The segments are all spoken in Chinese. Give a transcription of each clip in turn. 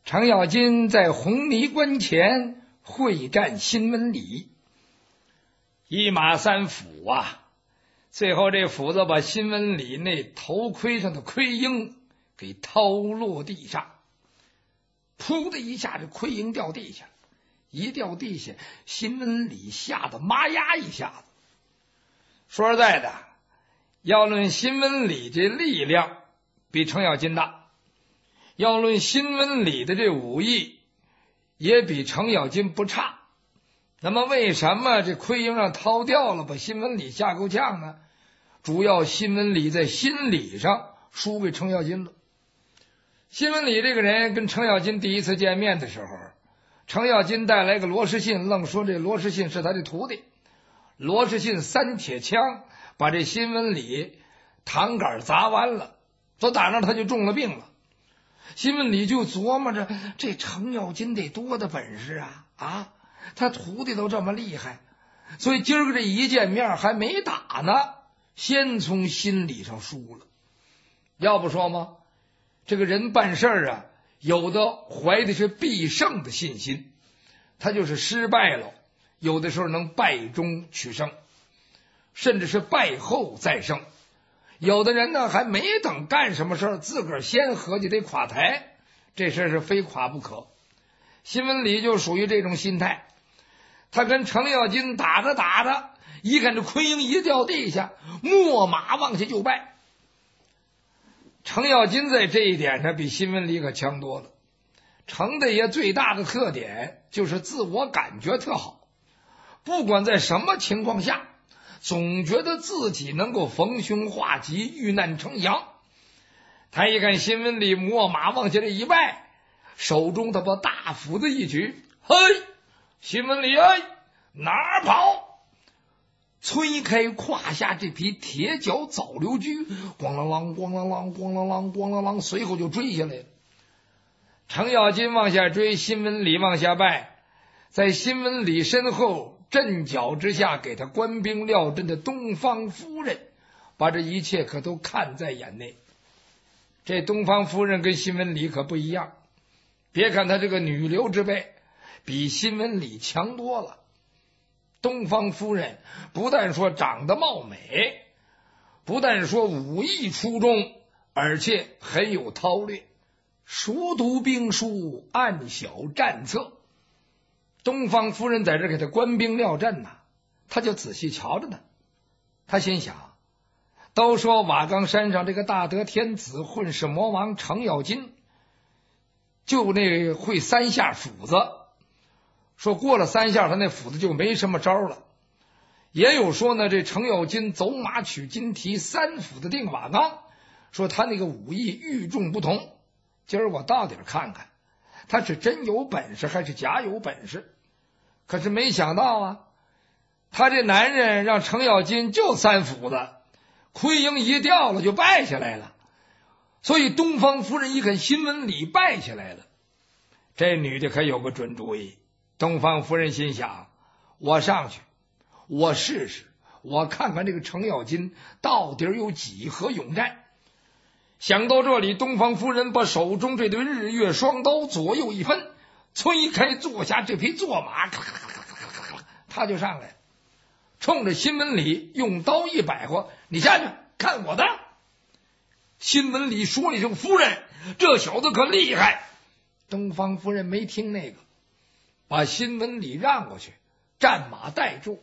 程咬金在红泥关前会战新闻里，一马三斧啊！最后这斧子把新闻里那头盔上的盔缨给掏落地上，噗的一下，这盔缨掉地下，一掉地下，新闻里吓得麻呀一下子。说实在的，要论新闻里这力量比程咬金大，要论新闻里的这武艺也比程咬金不差。那么为什么这盔缨让掏掉了，把新闻里吓够呛呢？主要新闻里在心理上输给程咬金了。新闻里这个人跟程咬金第一次见面的时候，程咬金带来个罗士信，愣说这罗士信是他的徒弟。罗士信三铁枪把这新闻里膛杆砸弯了，都打那他就中了病了。新闻里就琢磨着，这程咬金得多大本事啊！他徒弟都这么厉害，所以今儿个这一见面还没打呢，先从心理上输了。要不说吗？这个人办事啊，有的怀的是必胜的信心，他就是失败了，有的时候能败中取胜，甚至是败后再胜。有的人呢，还没等干什么事儿，自个儿先合计得垮台，这事儿是非垮不可。新闻里就属于这种心态，他跟程咬金打着打着，一看这盔缨一掉地下，秣马往下就拜。程咬金在这一点上比新闻里可强多了。程大爷最大的特点就是自我感觉特好，不管在什么情况下，总觉得自己能够逢凶化吉，遇难成阳。他一看新闻里秣马往下这一拜，手中他把大斧子一举，嘿，新闻里哪儿跑？推开胯下这匹铁脚枣溜驹，咣啷啷咣啷啷咣啷啷咣啷啷，随后就追下来了。程咬金往下追，新闻里往下拜，在新闻里身后阵脚之下，给他官兵廖阵的东方夫人把这一切可都看在眼内。这东方夫人跟新闻里可不一样，别看他这个女流之辈，比新闻里强多了。东方夫人不但说长得貌美，不但说武艺出众，而且很有韬略，熟读兵书，暗晓战策。东方夫人在这给他官兵廖阵他就仔细瞧着呢。他心想，都说瓦岗山上这个大德天子混世魔王程咬金就那会三下斧子，说过了三下他那斧子就没什么招了。也有说呢，这程咬金走马取金蹄，三斧子定瓦岗，说他那个武艺与众不同。今儿我到底看看他是真有本事还是假有本事。可是没想到他这男人让程咬金就三斧子，盔缨一掉了就败下来了。所以东方夫人一看新闻里败下来了，这女的可有个准主意。东方夫人心想，我上去，我试试，我看看这个程咬金到底有几何勇战。想到这里，东方夫人把手中这对日月双刀左右一分，推开坐下这匹坐马，他就上来，冲着新闻里用刀一摆划，你下去看我的。新闻里说了一声，夫人，这小子可厉害。东方夫人没听那个，把新闻里让过去，战马带住，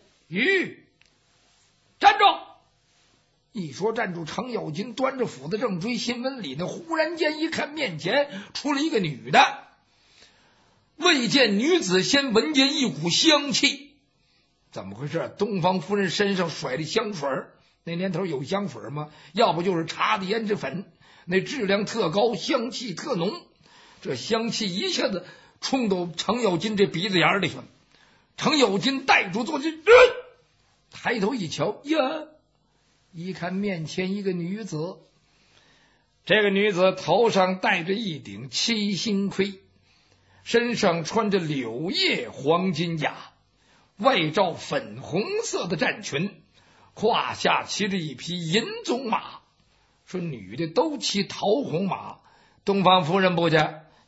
站住！一说站住，程咬金端着斧子正追新闻里呢，忽然间一看面前出了一个女的，未见女子，先闻见一股香气。怎么回事？东方夫人身上甩的香水，那年头有香水吗？要不就是茶的胭脂粉，那质量特高，香气特浓。这香气一下子冲到程咬金这鼻子眼里去了。程咬金带住坐骑，抬头一瞧，呀，一看面前一个女子。这个女子头上戴着一顶七星盔，身上穿着柳叶黄金甲，外罩粉红色的战裙，胯下骑着一匹银鬃马。说女的都骑桃红马，东方夫人不去，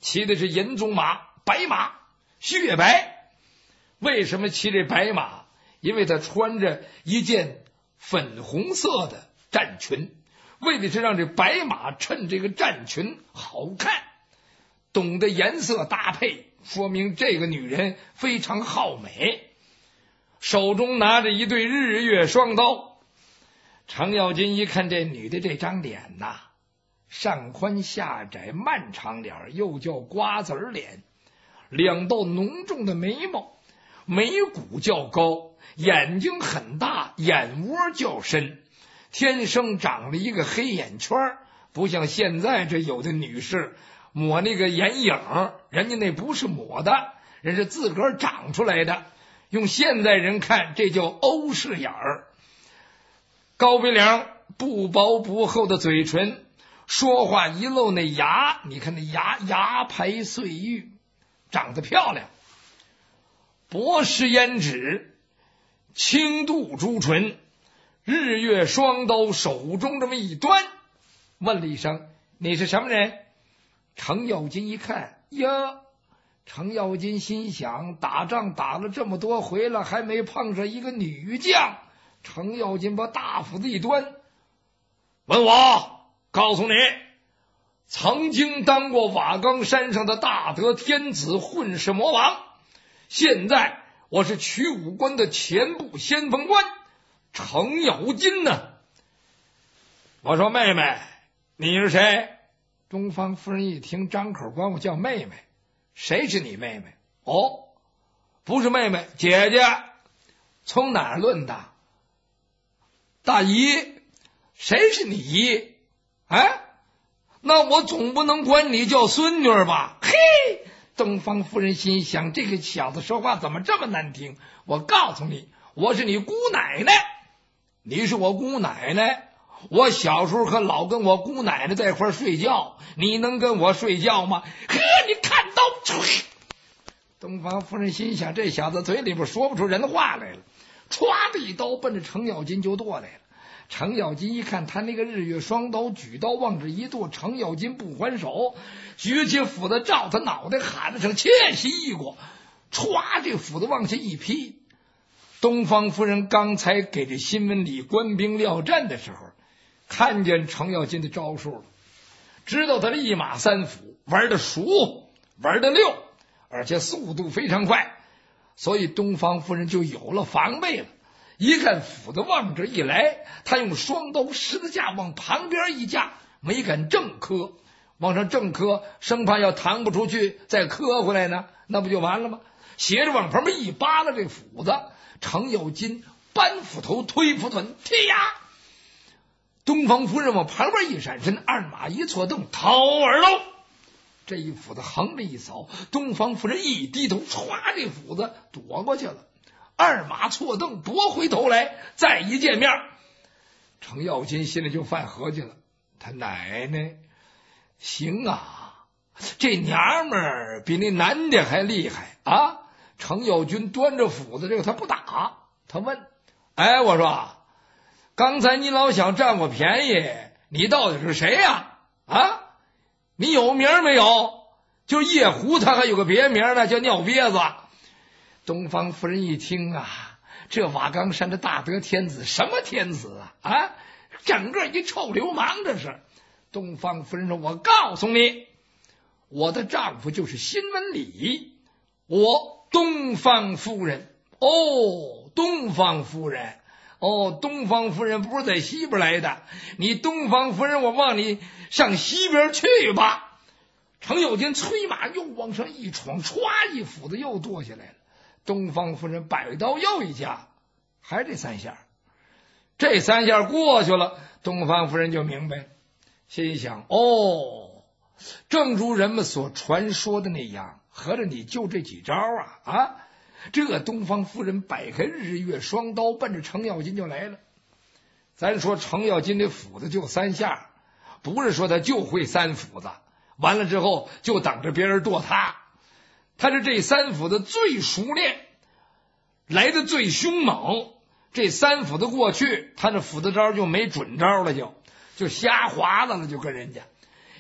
骑的是银鬃马，白马，雪白。为什么骑这白马？因为他穿着一件粉红色的战裙，为的是让这白马衬这个战裙好看。懂得颜色搭配，说明这个女人非常好美。手中拿着一对日月双刀。程咬金一看这女的这张脸呐，上宽下窄，漫长脸，又叫瓜子脸，两道浓重的眉毛，眉骨较高，眼睛很大，眼窝较深，天生长了一个黑眼圈，不像现在这有的女士抹那个眼影，人家那不是抹的，人是自个儿长出来的，用现代人看这叫欧式眼儿。高鼻梁，不薄不厚的嘴唇，说话一露那牙，你看那牙排岁玉，长得漂亮。薄施胭脂，轻度朱唇，日月双刀手中这么一端，问了一声：“你是什么人？”程咬金一看，呀，程咬金心想，打仗打了这么多回了，还没碰上一个女将。程咬金把大斧子一端，问我，告诉你，曾经当过瓦岗山上的大德天子混世魔王，现在我是曲武关的前部先锋官程咬金呢。我说妹妹，你是谁？东方夫人一听，张口管我叫妹妹。谁是你妹妹？哦，不是妹妹，姐姐。从哪儿论的？大姨。谁是你姨？哎，那我总不能管你叫孙女吧？嘿，东方夫人心想，这个小子说话怎么这么难听？我告诉你，我是你姑奶奶。你是我姑奶奶？我小时候可老跟我姑奶奶在一块睡觉，你能跟我睡觉吗？呵，你看到？东方夫人心想，这小子嘴里边说不出人话来了，歘的一刀奔着程咬金就剁来了。程咬金一看他那个日月双刀，举刀往这一剁，程咬金不还手，举起斧子照他脑袋喊了声：“切西一过！”歘，这斧子往下一劈。东方夫人刚才给这新闻里官兵料战的时候，看见程咬金的招数了，知道他这一马三斧玩得熟，玩得溜，而且速度非常快，所以东方夫人就有了防备了。一看斧子往这一来，他用双刀十字架往旁边一架，没敢正磕，往上正磕，生怕要弹不出去再磕回来呢，那不就完了吗？斜着往旁边一扒拉这斧子，程咬金搬斧头推斧臀，踢呀！东方夫人往旁边一闪身，二马一错蹬，掏耳刀。这一斧子横着一扫，东方夫人一低头，歘，这斧子躲过去了。二马错蹬，夺回头来，再一见面，程咬金心里就犯合计了，他奶奶行啊，这娘们儿比那男的还厉害啊！程咬金端着斧子，这个他不打，他问：“哎，我说，刚才你老想占我便宜，你到底是谁呀？啊，你有名没有？就夜壶，他还有个别名呢，叫尿憋子。”东方夫人一听啊，这瓦岗山的大德天子什么天子啊？整个一臭流氓，这是。东方夫人说：“我告诉你，我的丈夫就是新闻里，我东方夫人。”哦，东方夫人，哦，东方夫人不是在西边来的，你东方夫人，我望你上西边去吧。程咬金催马又往上一闯，歘，一斧子又剁下来了。东方夫人摆刀又一架，还这三下，这三下过去了，东方夫人就明白了，心想：哦，正如人们所传说的那样，合着你就这几招啊！这东方夫人摆开日月双刀，奔着程咬金就来了。咱说程咬金的斧子就三下，不是说他就会三斧子，完了之后就等着别人剁他。他是这三斧子最熟练，来的最凶猛。这三斧子过去，他这斧子招就没准招了，就瞎划拉了，就跟人家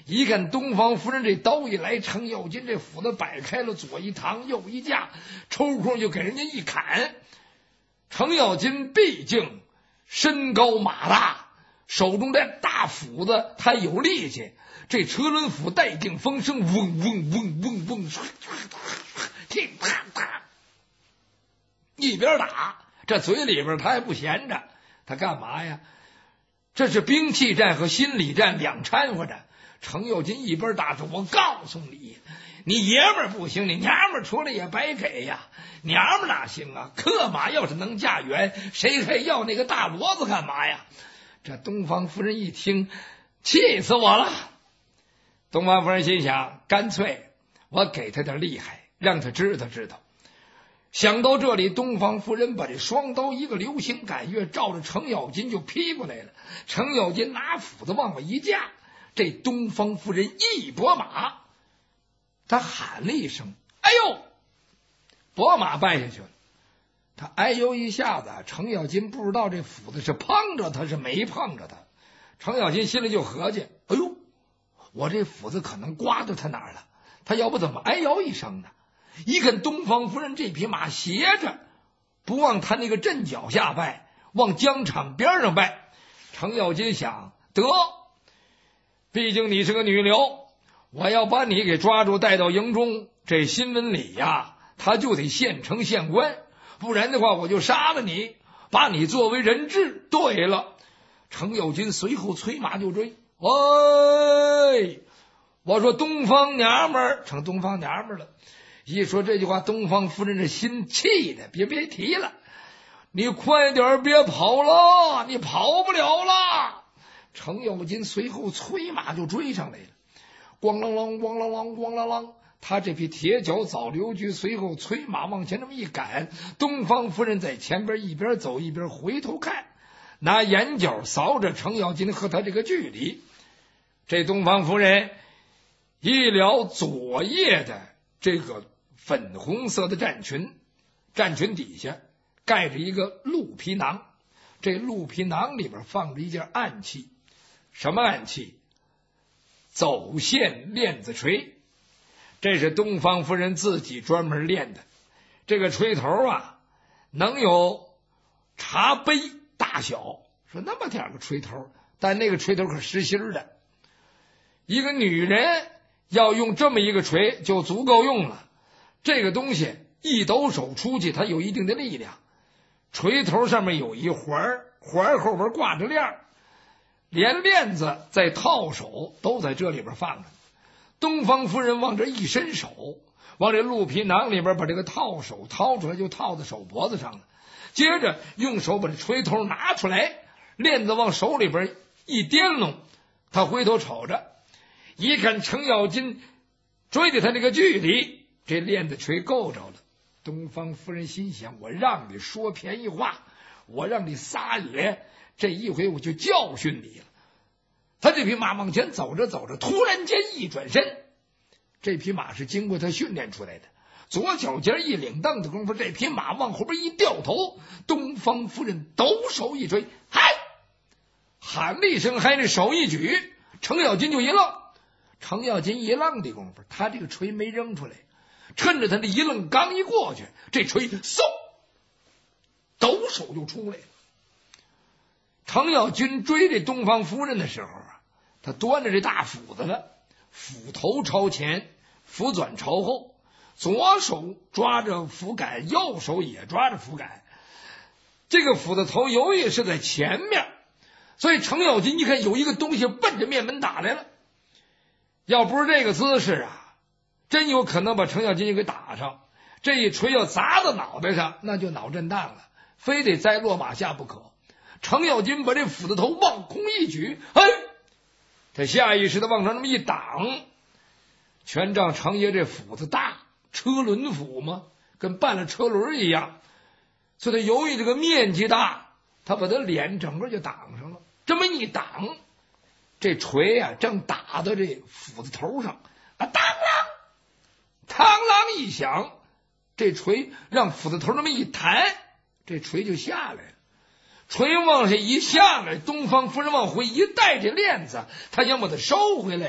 一看东方夫人这刀一来，程咬金这斧子摆开了，左一趟右一架，抽空就给人家一砍。程咬金毕竟身高马大，手中的大斧子他有力气，这车轮斧带劲风声，嗡嗡嗡嗡嗡，噼啪啪，一边打，这嘴里边他还不闲着，他干嘛呀？这是兵器战和心理战两掺和着。程咬金一边打着，我告诉你，你爷们儿不行，你娘们儿出来也白给呀，娘们儿哪行啊？克马要是能驾辕，谁还要那个大骡子干嘛呀？这东方夫人一听，气死我了。东方夫人心想，干脆我给他点厉害，让他知道知道。想到这里，东方夫人把这双刀一个流星赶月，照着程咬金就劈过来了。程咬金拿斧子往外一架，这东方夫人一拨马，他喊了一声哎呦，拨马败下去了。他哎呦一下子，程咬金不知道这斧子是碰着他是没碰着他。程咬金心里就合计，哎呦，我这斧子可能刮到他哪儿了，他要不怎么哎呦一声呢？一看东方夫人这匹马斜着，不往他那个阵脚下败，往疆场边上败。程咬金想，得，毕竟你是个女流，我要把你给抓住带到营中，这新闻里呀他就得县城县官，不然的话我就杀了你，把你作为人质。对了，程咬金随后催马就追。喂，我说东方娘们儿，成东方娘们儿了。一说这句话，东方夫人这心气的别提了，你快点别跑了，你跑不了了。程咬金随后催马就追上来了，咣啷啷咣啷啷咣啷啷，他这匹铁脚早流驹随后催马往前这么一赶，东方夫人在前边一边走一边回头看，拿眼角扫着程咬金和他这个距离。这东方夫人一撩左腋的这个粉红色的战裙，战裙底下盖着一个鹿皮囊，这鹿皮囊里边放着一件暗器。什么暗器？走线链子锤。这是东方夫人自己专门练的。这个锤头啊，能有茶杯大小，说那么点个锤头，但那个锤头可实心的。一个女人要用这么一个锤就足够用了。这个东西一抖手出去，它有一定的力量。锤头上面有一环，环后边挂着链，连链子在套手都在这里边放着。东方夫人往这一伸手，往这鹿皮囊里边把这个套手掏出来，就套在手脖子上了。接着用手把这锤头拿出来，链子往手里边一颠拢，他回头瞅着，一看程咬金追着他那个距离，这链子锤够着了。东方夫人心想，我让你说便宜话，我让你撒野，这一回我就教训你了。他这匹马往前走着走着，突然间一转身，这匹马是经过他训练出来的，左脚尖一领蹬的功夫，这匹马往后边一掉头，东方夫人抖手一锤，嗨，喊了一声，还这手一举，程咬金就一愣。程咬金一愣的功夫，他这个锤没扔出来，趁着他这一愣刚一过去，这锤嗖抖手就出来了。程咬金追这东方夫人的时候啊，他端着这大斧子了，斧头朝前，斧转朝后，左手抓着斧杆，右手也抓着斧杆。这个斧子头由于是在前面，所以程咬金一看有一个东西奔着面门打来了。要不是这个姿势啊，真有可能把程咬金给打上。这一锤要砸到脑袋上，那就脑震荡了，非得栽落马下不可。程咬金把这斧子头往空一举，哎，他下意识的往上那么一挡，全仗程爷这斧子大，车轮斧嘛，跟绊了车轮一样，所以他由于这个面积大，他把他脸整个就挡上了。这么一挡，这锤啊正打到这斧子头上啊，当啷当啷一响，这锤让斧子头那么一弹，这锤就下来了。锤往下一下来，东方夫人往回一带这链子，他想把它收回来，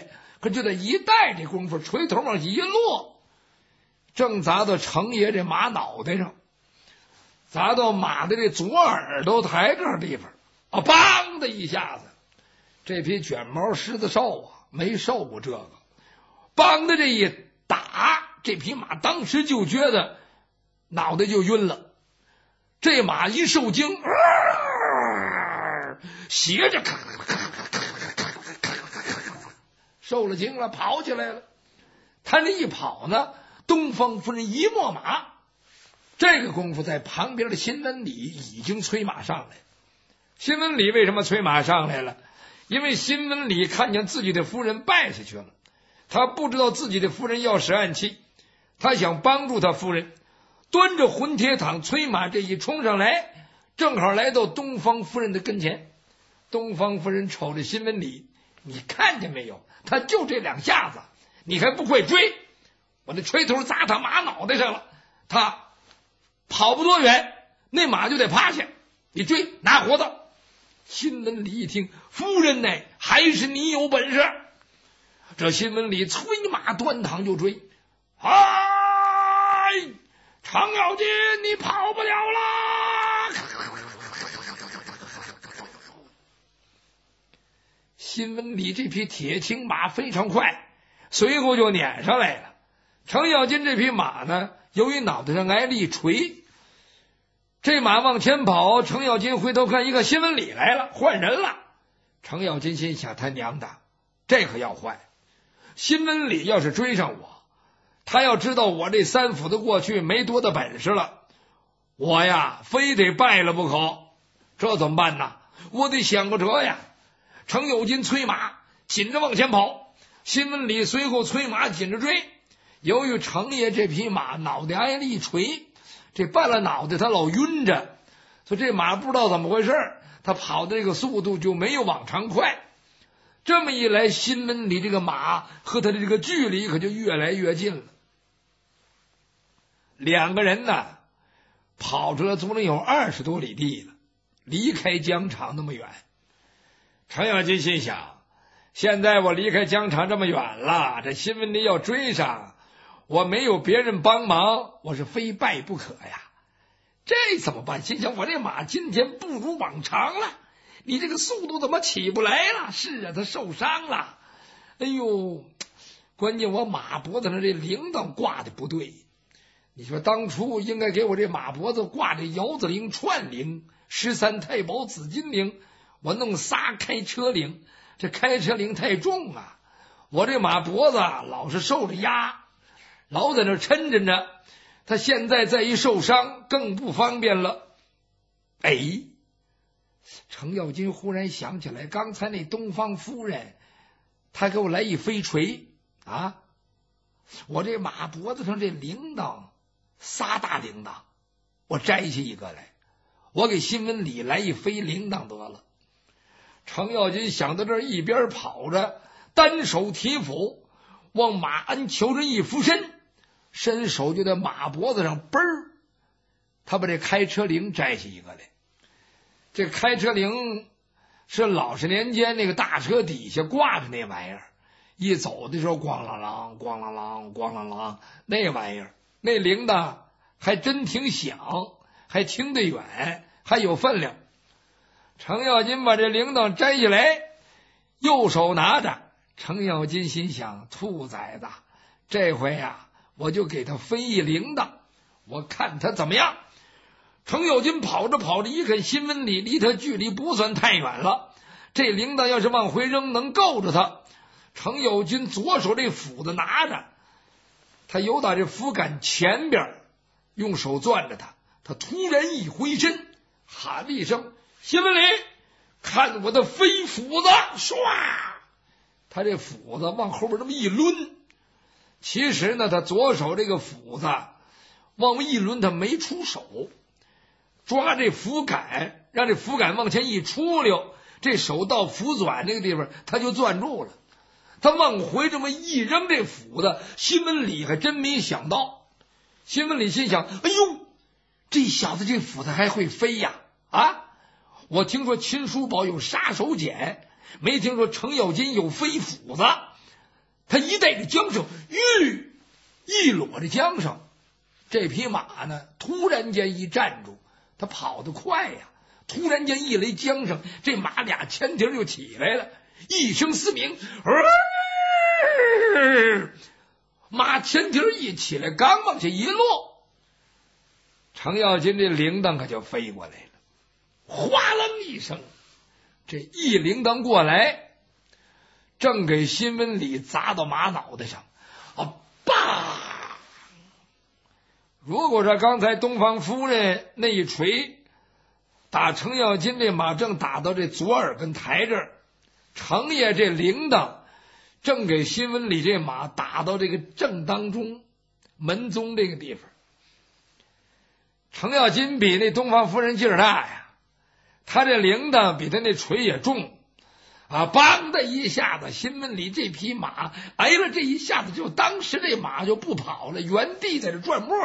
可就在一带这功夫，锤头往一落，正砸到程爷这马脑袋上，砸到马的这左耳朵台这地方啊！梆的一下子，这匹卷毛狮子兽啊，没受过这个，梆的这一打，这匹马当时就觉得脑袋就晕了。这马一受惊，斜着受了惊了，跑起来了。他这一跑呢，东方夫人一摸马，这个功夫在旁边的新闻里已经催马上来。新闻里为什么催马上来了？因为新闻里看见自己的夫人败下去了，他不知道自己的夫人要使暗器，他想帮助他夫人，端着混铁躺催马这一冲上来，正好来到东方夫人的跟前。东方夫人瞅着新闻里，你看见没有？他就这两下子，你还不会追？我的锤头砸他马脑袋上了，他跑不多远，那马就得趴下，你追，拿活的。新闻里一听，夫人呢，还是你有本事。这新闻里催马端堂就追，哎，程咬金，你跑不了啦！新闻里这匹铁青马非常快，随后就撵上来了。程咬金这匹马呢，由于脑袋上挨了一锤，这马往前跑，程咬金回头看，一个新闻里来了，换人了。程咬金心想，他娘的，这可要坏！新闻里要是追上我，他要知道我这三府的过去没多大本事了，我呀非得败了不可。这怎么办呢？我得想个辙呀。程咬金催马紧着往前跑，新闻里随后催马紧着追。由于程爷这匹马脑袋挨了一锤，这半了脑袋他老晕着，所以这马不知道怎么回事，他跑的这个速度就没有往常快。这么一来，新闻里这个马和他的这个距离可就越来越近了。两个人呢，跑出来足能有20多里地了，离开疆场那么远。程咬金心想，现在我离开疆场这么远了，这新闻里要追上，我没有别人帮忙，我是非败不可呀。这怎么办？心想，我这马今天不如往常了，你这个速度怎么起不来了？是啊，他受伤了。哎呦，关键我马脖子上这铃铛挂的不对。你说当初应该给我这马脖子挂这窑子铃、串铃、13太保紫金铃，我弄仨开车铃，这开车铃太重啊，我这马脖子老是受着压，老在那抻着呢，他现在再一受伤更不方便了。哎，程咬金忽然想起来，刚才那东方夫人他给我来一飞锤啊，我这马脖子上这铃铛仨大铃铛，我摘下一个来，我给新闻里来一飞铃铛得了。程咬金想到这儿，一边跑着，单手提斧往马鞍裘上一俯身，伸手就在马脖子上嘣儿，他把这开车铃摘下一个来。这开车铃是老十年间那个大车底下挂着那玩意儿，一走的时候咣啷啷咣啷啷咣啷啷，那玩意儿那铃铛还真挺响，还听得远，还有分量。程咬金把这铃铛摘下来，右手拿着。程咬金心想，兔崽子，这回呀，我就给他飞一铃铛，我看他怎么样。程咬金跑着跑着，一看新闻里离他距离不算太远了，这铃铛要是往回扔能够着他。程咬金左手这斧子拿着，他由打这斧杆前边用手攥着他，他突然一回身喊了一声，新闻里看我的飞斧子，唰，他这斧子往后边这么一抡，其实呢他左手这个斧子往一抡，他没出手，抓这斧杆，让这斧杆往前一出溜，这手到斧钻这个地方他就攥住了。他往回这么一扔这斧子，新闻里还真没想到。新闻里心想，哎呦，这小子这斧子还会飞呀！啊，我听说秦叔宝有杀手锏，没听说程咬金有飞斧子。 他一带着缰绳，一裸着缰绳，这匹马呢突然间一站住，他跑得快呀，突然间一勒缰绳，这马俩前蹄就起来了，一声嘶鸣，马前蹄一起来，刚往下一落，程咬金这铃铛可就飞过来了，哗楞一声，这一铃铛过来，正给辛文礼砸到马脑袋上，叭！如果说刚才东方夫人那一锤打程咬金这马正打到这左耳根台这儿，程爷这铃铛正给辛文礼这马打到这个正当中门宗这个地方。程咬金比那东方夫人劲儿大呀，他这铃铛比他那锤也重啊！梆的一下子，辛文礼这匹马挨了这一下子，就当时这马就不跑了，原地在这转磨，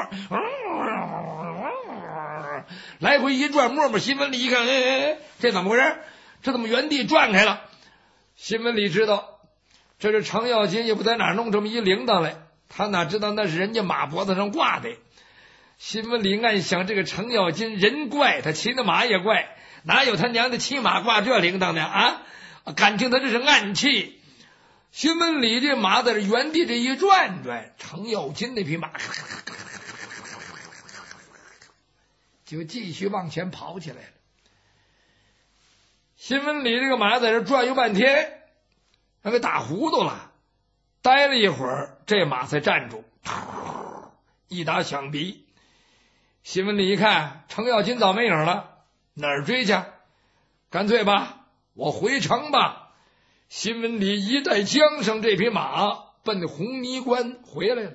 来回一转磨嘛。辛文礼一看，这怎么回事？这怎么原地转开了？辛文礼知道这是程咬金也不在哪儿弄这么一铃铛来，他哪知道那是人家马脖子上挂的。辛文礼暗想，这个程咬金人怪，他骑的马也怪，哪有他娘的骑马挂这铃铛呢啊？感情他这是暗器。辛文礼这马在这原地这一转转，程咬金那匹马就继续往前跑起来了。辛文礼这个马在这转悠半天，他给打糊涂了，待了一会儿，这马才站住，一打响鼻。辛文礼一看程咬金早没影了，哪儿追去？干脆吧，我回城吧。辛文礼一带缰绳，这匹马奔红泥关回来了。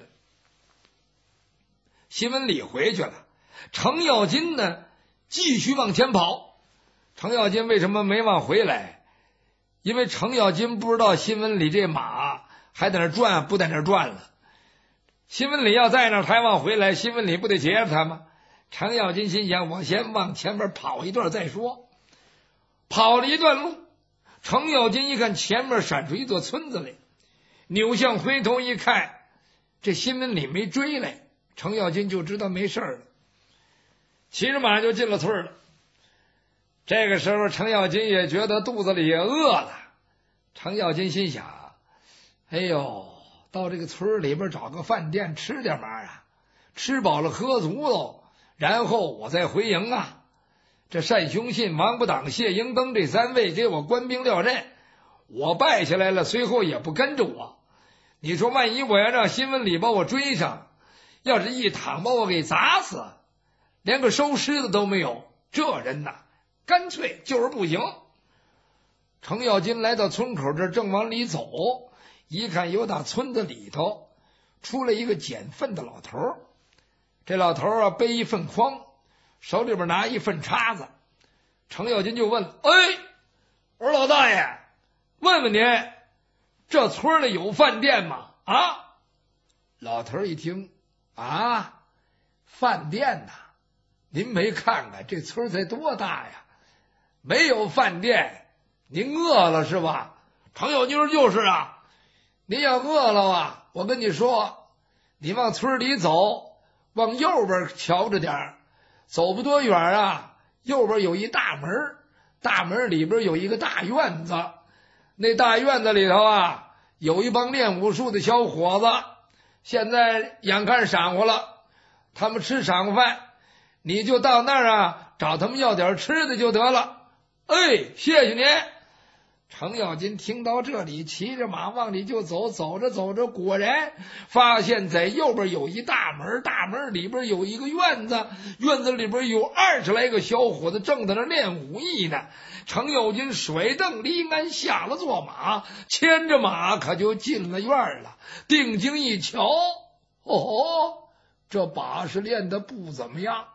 辛文礼回去了，程咬金呢继续往前跑。程咬金为什么没往回来？因为程咬金不知道辛文礼这马还在那转，不在那转了。辛文礼要在那儿，他还往回来，辛文礼不得截着他吗？程咬金心想，我先往前边跑一段再说。跑了一段路，程咬金一看前面闪出一座村子来，扭向回头一看，这辛文礼没追来，程咬金就知道没事了，骑着马就进了村了。这个时候程咬金也觉得肚子里也饿了，程咬金心想，哎呦，到这个村里边找个饭店吃点嘛啊，吃饱了喝足了，然后我再回营啊。这单雄信、王不挡、谢英登这三位给我官兵撂阵，我败下来了，随后也不跟着我。你说万一我要让辛文礼把我追上，要是一躺把我给砸死，连个收尸的都没有，这人呐干脆就是不行。程咬金来到村口这正往里走，一看有打村子里头出来一个捡粪的老头，这老头啊背一粪筐，手里边拿一份叉子。程咬金就问，我说老大爷，问问您，这村里有饭店吗？啊？老头一听，啊，饭店呐，您没看看这村才多大呀，没有饭店，您饿了是吧？程咬金说就是啊，您要饿了啊，我跟你说，你往村里走，往右边瞧着点，走不多远啊，右边有一大门，大门里边有一个大院子，那大院子里头啊有一帮练武术的小伙子，现在眼看晌午了，他们吃晌午饭，你就到那儿啊找他们要点吃的就得了。谢谢您。程咬金听到这里，骑着马往里就走，走着走着，果然发现在右边有一大门，大门里边有一个院子，院子里边有20来个小伙子正在那练武艺呢。程咬金甩蹬离鞍，下了坐马，牵着马可就进了院了。定睛一瞧，这把式练得不怎么样，